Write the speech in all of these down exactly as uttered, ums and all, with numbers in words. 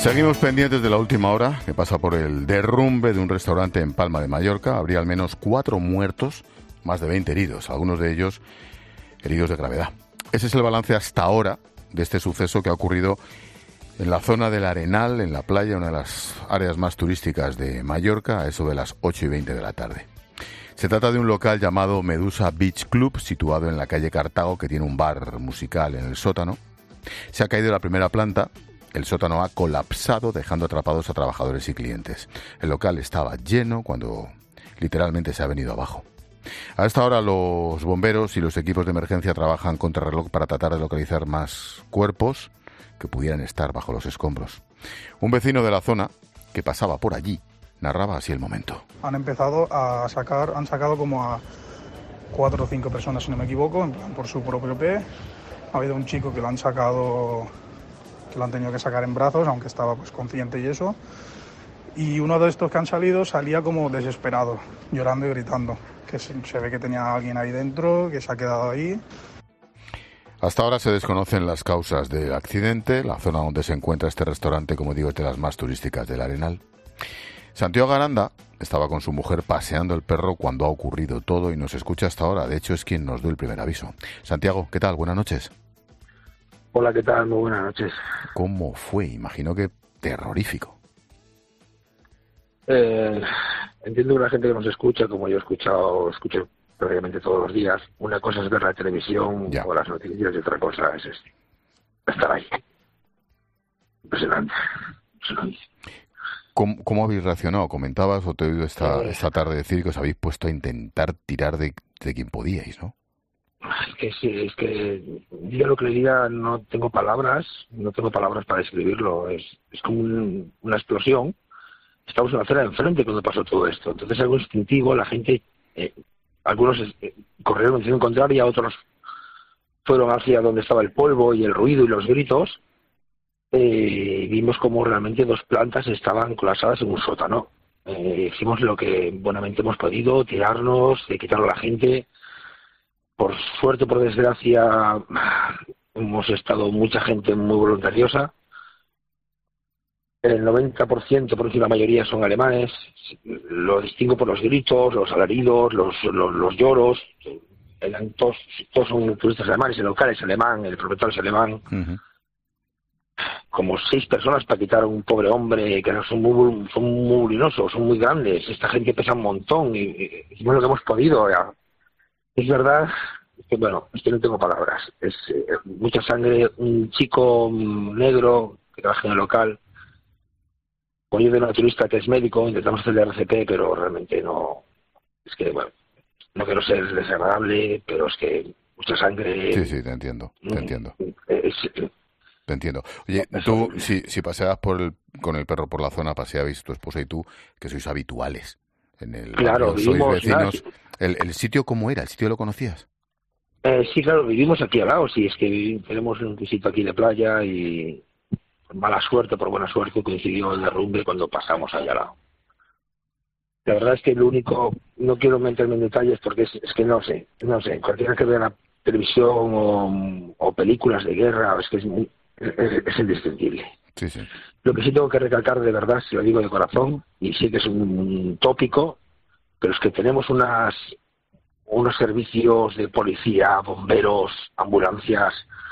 Seguimos pendientes de la última hora, que pasa por el derrumbe de un restaurante en Palma de Mallorca. Habría al menos cuatro muertos, más de veinte heridos, algunos de ellos heridos de gravedad. Ese es el balance hasta ahora de este suceso que ha ocurrido en la zona del Arenal, en la playa, una de las áreas más turísticas de Mallorca, a eso de las ocho y veinte de la tarde. Se trata de un local llamado Medusa Beach Club, situado en la calle Cartago, que tiene un bar musical en el sótano. Se ha caído la primera planta. El sótano ha colapsado, dejando atrapados a trabajadores y clientes. El local estaba lleno cuando literalmente se ha venido abajo. A esta hora los bomberos y los equipos de emergencia trabajan contrarreloj para tratar de localizar más cuerpos que pudieran estar bajo los escombros. Un vecino de la zona que pasaba por allí narraba así el momento. Han empezado a sacar, han sacado como a cuatro o cinco personas, si no me equivoco, en plan por su propio pie. Ha habido un chico que lo han sacado, que lo han tenido que sacar en brazos, aunque estaba pues consciente y eso. Y uno de estos que han salido salía como desesperado, llorando y gritando, que se, se ve que tenía a alguien ahí dentro, que se ha quedado ahí. Hasta ahora se desconocen las causas del accidente. La zona donde se encuentra este restaurante, como digo, es de las más turísticas del Arenal. Santiago Aranda estaba con su mujer paseando el perro cuando ha ocurrido todo y nos escucha hasta ahora. De hecho, es quien nos dio el primer aviso. Santiago, ¿qué tal? Buenas noches. Hola, ¿qué tal? Muy buenas noches. ¿Cómo fue? Imagino que terrorífico. Eh, entiendo que la gente que nos escucha, como yo he escuchado, escucho prácticamente todos los días, una cosa es ver la televisión ya, o las noticias y otra cosa es estar ahí. Impresionante. Impresionante. ¿Cómo, ¿Cómo habéis reaccionado? ¿Comentabas o te he oído esta, eh, esta tarde decir que os habéis puesto a intentar tirar de, de quien podíais, ¿no? Es que sí, es que diga lo que le diga, no tengo palabras, no tengo palabras para describirlo. Es, es como un, una explosión. Estamos en la acera de enfrente cuando pasó todo esto. Entonces algo instintivo, la gente, eh, algunos eh, corrieron en dirección contraria, otros fueron hacia donde estaba el polvo y el ruido y los gritos. Eh, vimos como realmente dos plantas estaban colapsadas en un sótano. Eh, hicimos lo que buenamente hemos podido, tirarnos, de quitarlo a la gente. Por suerte, por desgracia, hemos estado mucha gente muy voluntariosa. El noventa por ciento, por decir la mayoría, son alemanes. Lo distingo por los gritos, los alaridos, los, los, los lloros. Eran todos, todos son turistas alemanes, el local es alemán, el propietario es alemán. Uh-huh. Como seis personas para quitar a un pobre hombre, que son muy, son muy voluminosos, son muy grandes. Esta gente pesa un montón y, y hicimos lo que hemos podido. Ya. Es verdad que, bueno, es que no tengo palabras. Es eh, mucha sangre. Un chico negro que trabaja en el local, con ayuda de una turista que es médico, intentamos hacerle R C P, pero realmente no. Es que, bueno, no quiero ser desagradable, pero es que mucha sangre. Sí, sí, te entiendo, te entiendo. Es, Te entiendo. Oye, tú, si, si paseabas por el, con el perro por la zona, paseabais tu esposa y tú, que sois habituales en el claro, barrio, sois vecinos. Nada, ¿El, ¿El sitio cómo era? ¿El sitio lo conocías? Eh, sí, claro, vivimos aquí al lado, sí, es que tenemos un pisito aquí de playa y por mala suerte, por buena suerte, coincidió el derrumbe cuando pasamos allá al lado. La verdad es que lo único, no quiero meterme en detalles porque es, es que no sé, no sé, cualquiera que vea la televisión o, o películas de guerra, es que es muy... Es, es indistinguible. Sí, sí. Lo que sí tengo que recalcar de verdad, si lo digo de corazón, y sí que es un, un tópico, pero es que tenemos unas unos servicios de policía, bomberos, ambulancias,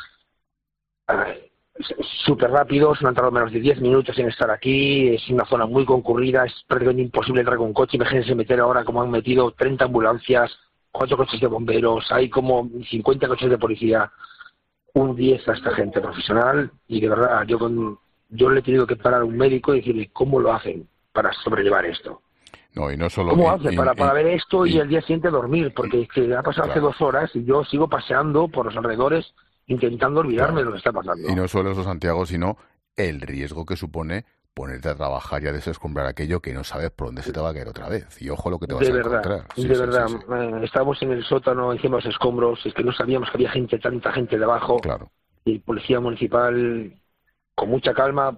eh, súper rápidos, no han tardado menos de diez minutos en estar aquí, es una zona muy concurrida, es prácticamente imposible entrar con un coche, imagínense meter ahora como han metido treinta ambulancias, cuatro coches de bomberos, hay como cincuenta coches de policía, un diez a esta gente profesional, y de verdad yo con yo le he tenido que parar a un médico y decirle cómo lo hacen para sobrellevar esto. No, y no solo ¿Cómo y, hacen y, para, y, para ver esto y, y el día siguiente dormir? Porque es que ha pasado claro. hace dos horas y yo sigo paseando por los alrededores intentando olvidarme claro. de lo que está pasando. Y no solo eso, Santiago, sino el riesgo que supone ponerte a trabajar y a desescombrar aquello que no sabes por dónde se te va a caer otra vez. Y ojo lo que te vas de a verdad, encontrar. Sí, de sí, verdad, sí, sí. Eh, estábamos en el sótano, encima de los escombros, es que no sabíamos que había gente, tanta gente debajo. Claro. Y policía municipal, con mucha calma,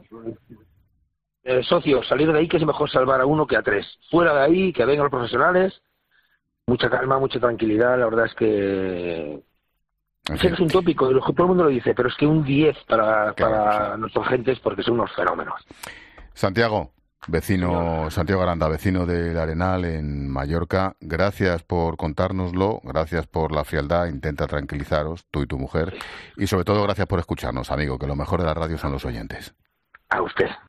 eh, socio, salir de ahí que es mejor salvar a uno que a tres. Fuera de ahí, que vengan los profesionales, mucha calma, mucha tranquilidad, la verdad es que En fin. Es un tópico, todo el mundo lo dice, pero es que un diez para, claro, para sí. nuestros gentes, porque son unos fenómenos. Santiago, vecino, Santiago Aranda, vecino del Arenal en Mallorca, gracias por contárnoslo, gracias por la frialdad, intenta tranquilizaros, tú y tu mujer, y sobre todo gracias por escucharnos, amigo, que lo mejor de la radio son los oyentes. A usted.